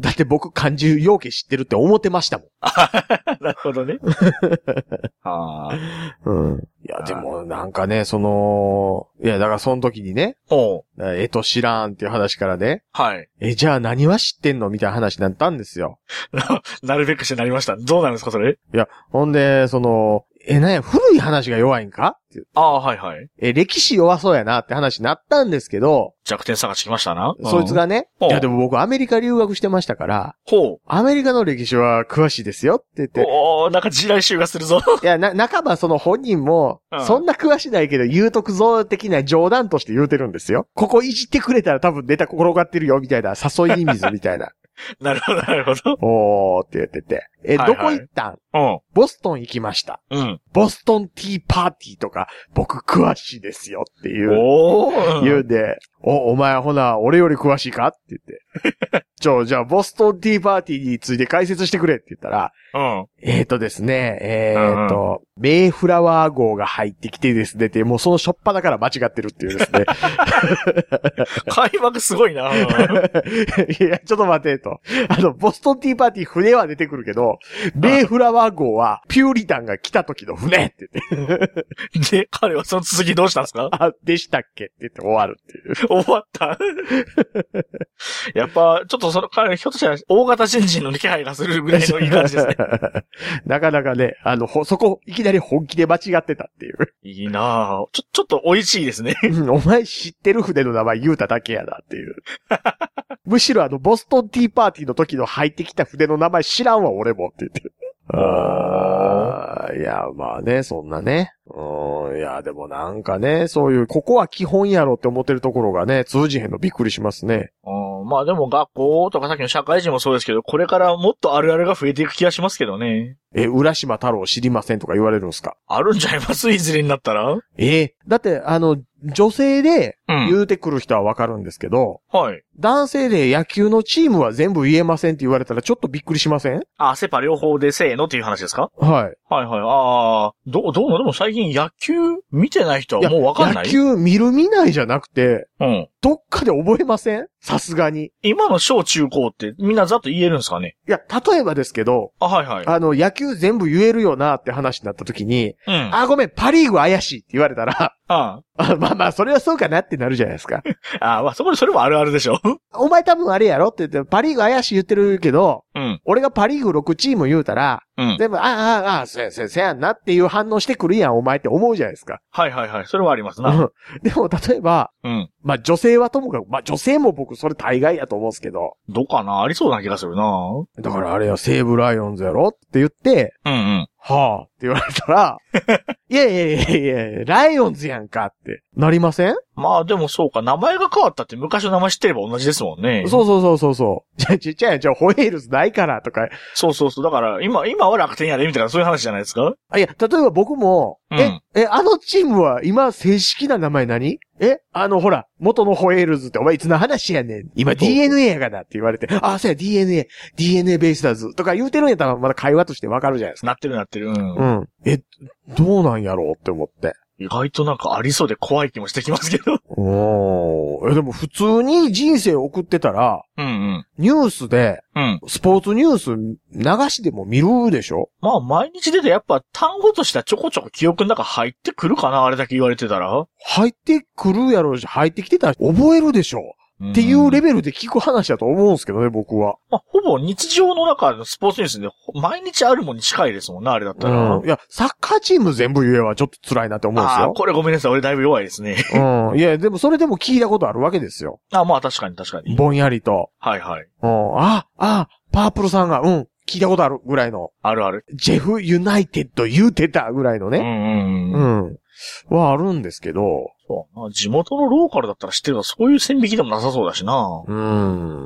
だって僕漢字要件知ってるって思ってましたもん。 なるほどね。はあ。 うん。いや、でもなんかね、その、いや、だからその時にね、 おう。 えと知らんっていう話からね。 はい。 え、じゃあ何は知ってんのみたいな話になったんですよ。 なるべくしてなりました。どうなんですか、それ？ いや、ほんで、その、え、なんや、古い話が弱いんかってああ、はいはい。 え、歴史弱そうやなって話になったんですけど。 弱点探してきましたな。 そいつがね。いや、でも僕アメリカ留学してましたから。 ほう。 アメリカの歴史は詳しいですよって言って。 おー、なんか地雷集がするぞ。 いや、な、半ばその本人も、うん、そんな詳しないけど言うとくぞ的な冗談として言うてるんですよ。ここいじってくれたら多分ネタ転がってるよみたいな、誘い水みたいな。 なるほど、なるほど。 おーって言ってて。え、はいはい、どこ行ったん？ うん。 ボストン行きました。 うん。 ボストンティーパーティーとか、僕詳しいですよっていう。 おー。 言うんで、お、お前ほな、俺より詳しいかって言って。ちょ、じゃあ、ボストンティーパーティーについて解説してくれって言ったら、 うん。 えーとですね、えーと、うん、メイフラワー号が入ってきてですね、ってもうそのしょっぱだから間違ってるっていうですね。 開幕すごいな。 いや、ちょっと待てと。あの、ボストンティーパーティー船は出てくるけど、メイフラワー号はピューリタンが来た時の船って言って。 で、彼はその続きどうしたんですか？ あ、でしたっけって言って終わるっていう。 終わったやっぱ、ちょっとその彼、ひょっとしたら大型新人の気配がするぐらいのいい感じですね。 なかなかね、あの、ほ、そこ、いきなり本気で間違ってたっていう。 いいなぁ。ちょ、ちょっと美味しいですね。 うん、お前知ってる船の名前言うただけやなっていう。むしろあの、ボストンティーパーティーの時の入ってきた船の名前知らんわ、俺もって言ってる。ああ、いや、まあね、そんなね。うん、いや、でもなんかね、そういう、ここは基本やろって思ってるところがね、通じへんのびっくりしますね。 うん、まあでも学校とかさっきの社会人もそうですけど、これからもっとあるあるが増えていく気がしますけどね。 え、浦島太郎知りませんとか言われるんすか？ あるんじゃいますいずれになったら？ えだって、あの、女性で言うてくる人はわかるんですけど、 うん、はい。 男性で野球のチームは全部言えませんって言われたらちょっとびっくりしません？ あ、セパ両方でせーのっていう話ですか？ はい。 はいはい。ああ、どう、どうのでも最近野球見てない人はもうわかんない？ 野球見る見ないじゃなくて、 うん。 どっかで覚えません？さすがに。 今の小中高ってみんなざっと言えるんですかね？ いや、例えばですけど、 あ、はいはい。 あの、野球全部言えるよなって話になった時に、 うん。 あ、ごめん、パリーグ怪しいって言われたら、 ああまあまあまあ、それはそうかなってなるじゃないですか。 ああ、まあそこでそれもあるあるでしょ。 お前多分あれやろって言って、パリーグ怪しい言ってるけど、うん。俺がパリーグろくチーム言うたら、うん。全部、ああ、ああ、せやせやせやんなっていう反応してくるやん、お前って思うじゃないですか。 はいはいはい。それはありますな。 でも、例えば、うん。まあ女性はともかく、まあ女性も僕それ大概やと思うんですけど。 どうかなありそうな気がするな。 だからあれは西武ライオンズやろって言って、うんうん。はぁって言われたら、いやいやいやいや、ライオンズやんかってなりません？ まあでもそうか、名前が変わったって昔の名前知ってれば同じですもんね。 そうそうそうそうそう。じゃあちっちゃいじゃあホエールズないからとか。 そうそうそう。だから今、今は楽天やでみたいなそういう話じゃないですか？ あ、いや、例えば僕も、うん、え、え、あのチームは今正式な名前何？えあの、ほら、元のホエールズってお前いつの話やねん。今 ディーエヌエー やがなって言われて、あ、そうや ディーエヌエー、ディーエヌエー ベイスターズとか言うてるんやったらまだ会話としてわかるじゃないですか。 なってるなってる。うん。 うん。え、どうなんやろうって思って。 意外となんかありそうで怖い気もしてきますけど。 おー。え、でも普通に人生を送ってたら、うんうん。ニュースで、うん。スポーツニュース流しでも見るでしょ？ まあ毎日出てやっぱ単語としてはちょこちょこ記憶の中入ってくるかなあれだけ言われてたら。 入ってくるやろうし、入ってきてたら覚えるでしょ？っていうレベルで聞く話だと思うんですけどね、僕は。 まあ、ほぼ日常の中のスポーツニュースで毎日あるもんに近いですもんね、あれだったら。 うん。いや、サッカーチーム全部言えばちょっと辛いなって思うんですよ。 ああ、これごめんなさい、俺だいぶ弱いですね。 うん。いや、でもそれでも聞いたことあるわけですよ。 ああ、まあ確かに確かに。 ぼんやりと。 はいはい。 うん。あ、あ、パープルさんが、うん、聞いたことあるぐらいの。 あるある。 ジェフユナイテッド言うてたぐらいのね。うんうんうん。うん。はあるんですけど。 そうな。地元のローカルだったら知ってるが、そういう線引きでもなさそうだしな。 うん。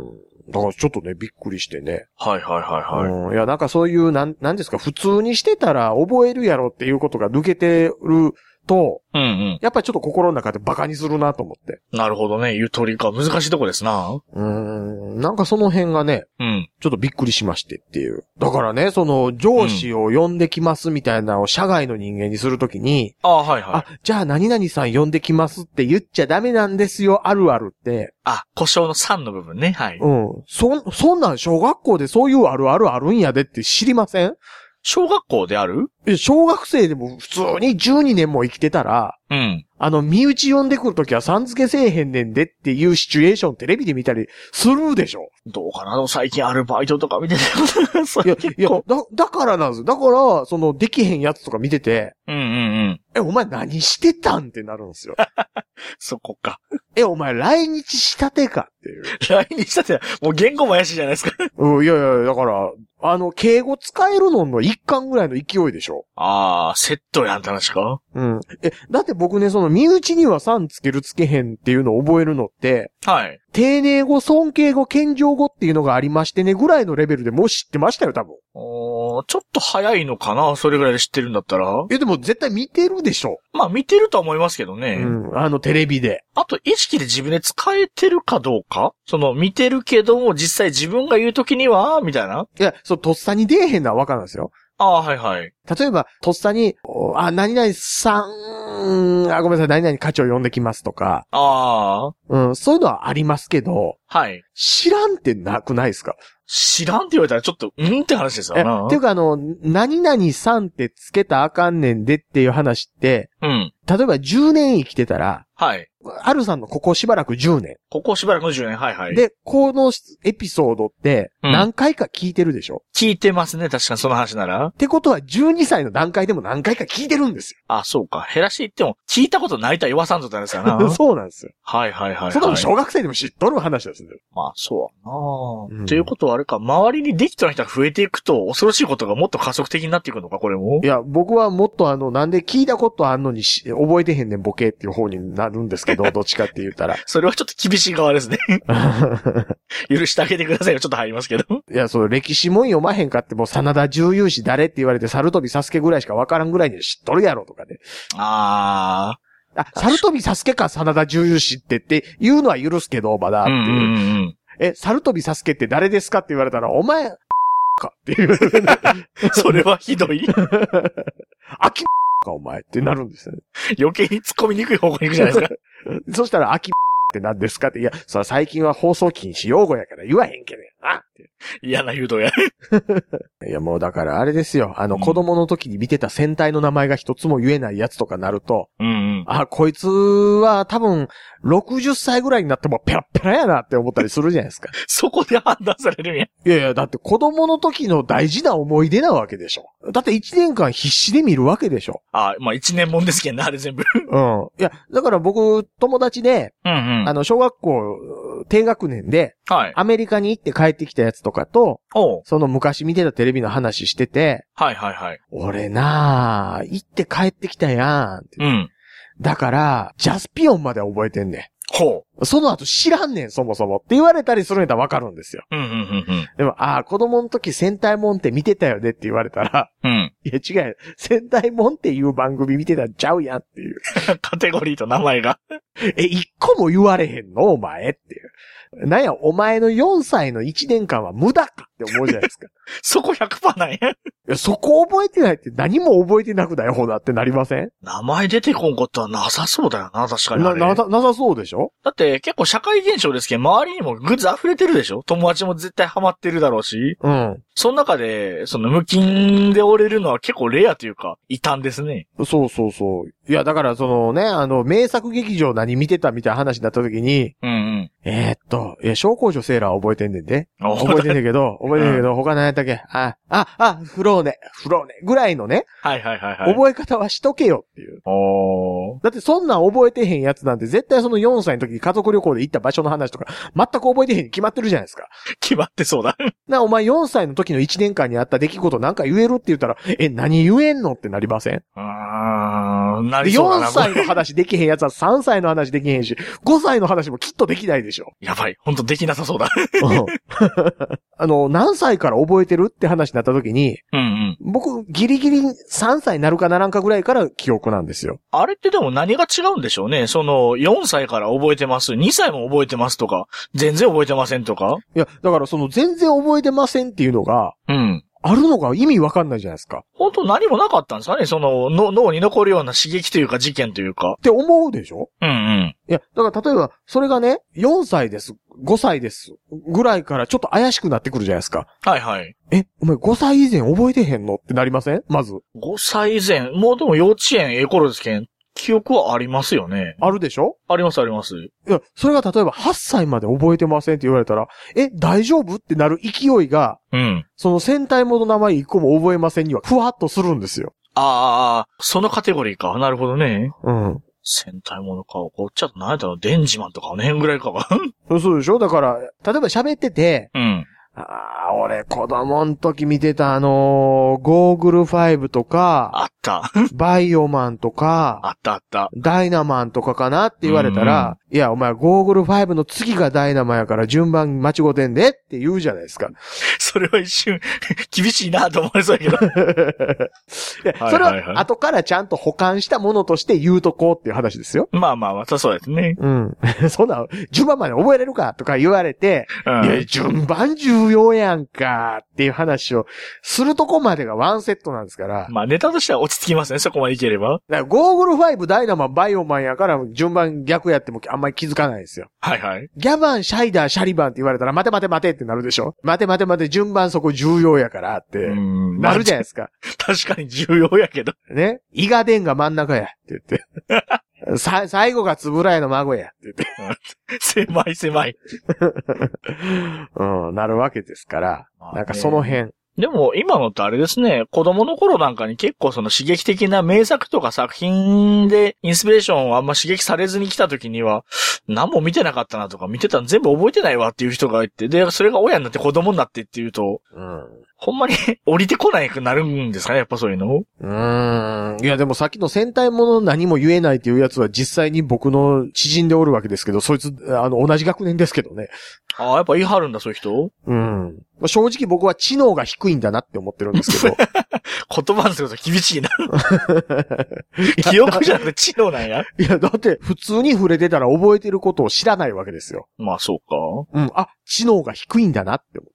だからちょっとね、びっくりしてね。 はいはいはいはい。 うん。いや、なんかそういう、なん、なんですか、普通にしてたら覚えるやろっていうことが抜けてると、うんうん。やっぱりちょっと心の中でバカにするなと思って。 なるほどね。言う通りか。難しいとこですな。 うーん。なんかその辺がね、うん。ちょっとびっくりしましてっていう。だからね、その上司を呼んできますみたいなのを社外の人間にするときに、 ああ、はいはい。あ、 じゃあ何々さん呼んできますって言っちゃダメなんですよ、あるあるって。 あ、故障のさんの部分ね。はい。 うん。そ、そんなん小学校でそういうあるあるあるんやでって知りません？ 小学校である？ 小学生でも普通にじゅうにねんも生きてたら、うん。あの、身内呼んでくるときはさん付けせえへんねんでっていうシチュエーションテレビで見たりするでしょ。 どうかな？最近アルバイトとか見てて。 いや、いや、だ、だからなんですよ。だから、その、できへんやつとか見てて、うんうんうん。え、お前何してたんってなるんですよ。 そこか。 え、お前来日したてかっていう。 来日したて、もう言語も怪しいじゃないですか。 うん、いやいや、だから、あの、敬語使えるのの一環ぐらいの勢いでしょ。 ああ、セットやんって話か。 うん。え、だって僕ね、その、身内にはさんつけるつけへんっていうのを覚えるのって、はい。丁寧語、尊敬語、謙譲語っていうのがありましてね、ぐらいのレベルでもう知ってましたよ、多分。 おー、ちょっと早いのかな？それぐらいで知ってるんだったら。 え、でも絶対見てるでしょ。 まあ見てるとは思いますけどね。 うん。あの、テレビで。 あと、意識で自分で使えてるかどうか？その、見てるけども、実際自分が言うときには、みたいな。 いや、そう、とっさに出えへんのはわかるんですよ。 ああ、はいはい。 例えば、とっさに、あ、何々さん、あ、ごめんなさい、何々課長呼んできますとか。 ああ。 うん、そういうのはありますけど。 はい。 知らんってなくないですか？ 知らんって言われたらちょっと、うんって話ですよな。 っていうかあの、何々さんってつけたらあかんねんでっていう話って、うん。例えばじゅうねん生きてたら、はい。あるさんのここしばらくじゅうねん。 ここしばらくのじゅうねん、はいはい。 で、このエピソードって何回か聞いてるでしょ、 うん、聞いてますね、確かにその話なら。 ってことはじゅうにさいの段階でも何回か聞いてるんですよ。 あ、そうか。減らしていっても、聞いたことないとは言わさんとったんですよな。 そうなんですよ。 はいはいはい、はい。 そんなの小学生でも知っとる話ですね。 まあ、そうやな、うん。ということはあれか、周りにできた人が増えていくと、恐ろしいことがもっと加速的になっていくのか、これも。 いや、僕はもっとあの、なんで聞いたことあんのにし覚えてへんねんボケっていう方になるんですけど、どっちかって言ったら。 それはちょっと厳しい側ですね。許してあげてくださいよ、ちょっと入りますけど。 いや、そう、歴史もん読まへんかってもう、真田重勇士誰って言われて、猿飛サスケぐらいしかわからんぐらいに知っとるやろとかね。 あー。あ、猿飛サスケか真田重勇士ってって言うのは許すけど、まだっていう。うんうんうん、え、猿飛サスケって誰ですかって言われたら、お前、かっていう。 それはひどい。 秋かお前ってなるんですよね。 余計に突っ込みにくい方向に行くじゃないですか。 そしたら秋って何ですかって、いや、それ最近は放送禁止用語やから言わへんけどやなって。 嫌な誘導や。 いやもうだからあれですよ。あの、うん、子供の時に見てた戦隊の名前が一つも言えないやつとかなると、 うんうん、 あ、こいつは多分ろくじゅっさいぐらいになってもペラペラやなって思ったりするじゃないですか。 そこで判断されるんや。 いやいや、だって子供の時の大事な思い出なわけでしょ。だって一年間必死で見るわけでしょ。 あ、まあ一年もんですけどね、あれ全部。 うん。いや、だから僕、友達で、 うんうん、 あの、小学校低学年で、 はい、 アメリカに行って帰ってきたやつとかと、 おその昔見てたテレビの話してて、 はいはいはい。 俺なぁ、行って帰ってきたやんって。 うん。 だから、ジャスピオンまで覚えてんねん。 ほう。その後知らんねん、そもそも。って言われたりするんやったらわかるんですよ。 うんうんうんうん。 でも、ああ、子供の時戦隊モンって見てたよねって言われたら、 うん。 いや違う。戦隊モンっていう番組見てたんちゃうやんっていう。 カテゴリーと名前が。 え、一個も言われへんのお前っていう。なんや、お前のよんさいのいちねんかんは無駄かって思うじゃないですか。 そこ ひゃくパーセント なんや。いや、そこ覚えてないって何も覚えてなくないほだってなりません？ 名前出てこんことはなさそうだよな、確かにあれ。 な、なさ、なさそうでしょ？ だって結構社会現象ですけど、周りにもグッズ溢れてるでしょ？友達も絶対ハマってるだろうし。 うん。 その中で、その無金で折れるのは結構レアというか、異端ですね。 そうそうそう。いや、だからそのね、あの、名作劇場何見てたみたいな話になった時に、 うんうん。 えー、っと、いや、小公女セーラーは覚えてんねんで。覚えてんねんけど、覚えてんねんけど、うん、他何やったっけ？あ、あ、あ、フローネ、フローネぐらいのね。 はいはいはいはい。 覚え方はしとけよっていう。 おー。 だってそんなん覚えてへんやつなんて絶対そのよんさいの時に家族旅行で行った場所の話とか全く覚えてへんに決まってるじゃないですか。 決まってそうだ。 な、お前よんさいの時のいちねんかんにあった出来事なんか言えるって言ったら、え、何言えんのってなりません？ あー、なりそうだな。 よんさいの話できへんやつはさんさいの話できへんし、ごさいの話もきっとできないでしょ。 やばい。ほんとできなさそうだ。 あの、何歳から覚えてるって話になった時に、 うんうん、 僕、ギリギリさんさいになるかならんかぐらいから記憶なんですよ。 あれってでも何が違うんでしょうね。その、よんさいから覚えてます、にさいも覚えてますとか、全然覚えてませんとか。 いや、だからその全然覚えてませんっていうのが、 うん。 あるのが意味わかんないじゃないですか。 本当何もなかったんですかね、その、の脳に残るような刺激というか事件というか。 って思うでしょ？ うんうん。 いや、だから例えば、それがね、よんさいです、ごさいです、ぐらいからちょっと怪しくなってくるじゃないですか。 はいはい。 え、お前ごさい以前覚えてへんのってなりません？まず。 ごさい以前、もうでも幼稚園、ええ頃ですけん。記憶はありますよね。 あるでしょ？ ありますあります。 いや、それが例えばはっさいまで覚えてませんって言われたら、え、大丈夫ってなる勢いが、 うん。 その戦隊もの名前一個も覚えませんにはふわっとするんですよ。 ああ、そのカテゴリーか。なるほどね。 うん。 戦隊ものか。こっちは何やったの？デンジマンとかあの辺ぐらいか。 そうでしょ？だから、例えば喋ってて、 うん。 ああ、俺子供の時見てたあのー、ゴーグルファイブとか、 あった。 バイオマンとか、 あったあった。 ダイナマンとかかなって言われたら、いや、お前ゴーグルファイブの次がダイナマンやから順番間違うてんでって言うじゃないですか。 それは一瞬、厳しいなと思いそうやけど。 いや、それは後からちゃんと保管したものとして言うとこうっていう話ですよ。 まあまあまたそうですね。 うん。そんな、順番まで覚えれるかとか言われて、うん、いや、順番重要やんかっていう話をするとこまでがワンセットなんですから。 まあネタとしては落ち着きますね、そこまでいければ。 だからゴーグルファイブ、ダイナマン、バイオマンやから順番逆やってもあんまり気づかないですよ。 はいはい。 ギャバン、シャイダー、シャリバンって言われたら待て待て待てってなるでしょ？待て待て待て、順番そこ重要やからってなるじゃないですか。 確かに重要やけど。 ね。イガデンが真ん中やって言って。さ、最後がつぶらやの孫やって言って。 狭い狭い。 うん、なるわけですから。なんかその辺。 でも今のってあれですね、子供の頃なんかに結構その刺激的な名作とか作品でインスピレーションをあんま刺激されずに来た時には、何も見てなかったなとか見てたの全部覚えてないわっていう人がいて、で、それが親になって子供になってっていうと、うん、ほんまに降りてこないくなるんですかね、やっぱそういうの。 うーん。いやでもさっきの戦隊もの何も言えないっていうやつは実際に僕の知人でおるわけですけど、そいつ、あの、同じ学年ですけどね。 ああ、やっぱ言い張るんだ、そういう人？ うん。正直僕は知能が低いんだなって思ってるんですけど。 言葉にすると厳しいな。記憶じゃなくて知能なんや。 いや、だって普通に触れてたら覚えてることを知らないわけですよ。 まあそうか。 うん。あ、知能が低いんだなって思って。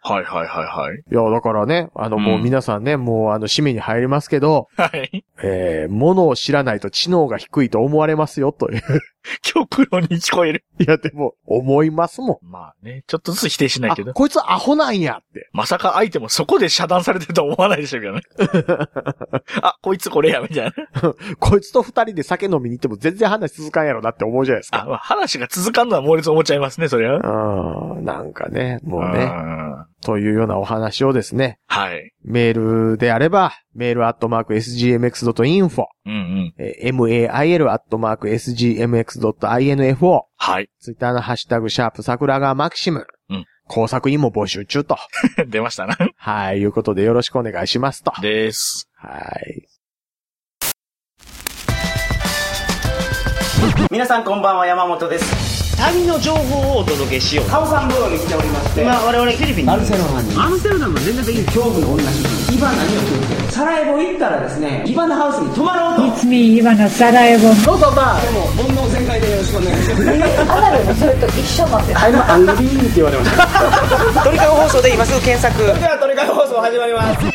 はいはいはいはい。 いや、だからね、あの、もう皆さんね、うん、もうあの、締めに入りますけど、 はい。 えー、ものを知らないと知能が低いと思われますよ、という。 極論に聞こえる。 いや、でも、思いますもん。 まあね、ちょっとずつ否定しないけど。 こいつアホなんやって。 まさか相手もそこで遮断されてると思わないでしょうけどね。あ、こいつこれや、みたいな。 こいつと二人で酒飲みに行っても全然話続かんやろなって思うじゃないですか。 あ、まあ、話が続かんのは猛烈思っちゃいますね、それは。 うん、なんかね、もうね。というようなお話をですね。 はい。 メールであれば、メールアットマーク エスジーエムエックスドットインフォ。 うんうん。 マイルアットマーク エスジーエムエックスドットインフォ。 はい。 ツイッターのハッシュタグ、シャープ桜川マキシム。うん。工作員も募集中と。 出ましたな。 はい。いうことでよろしくお願いしますと。 です。 はい。 皆さんこんばんは、山本です。 旅の情報をお届けしよう。 カオサンブーに来ておりまして、 今我々フィリピンバルセロナにアムステルダムは全然的に恐怖の女主人イバナにお気をつけ。サラエボ行ったらですね、イバナハウスに泊まろうと。 It's me イバナサラエボ。 どうぞバーでも煩悩全開でよろしくお願いします。 アナルもそれと一緒なんです。 I'm angry って言われました。 トリカゴ放送で今すぐ検索。 それではトリカゴ放送始まります。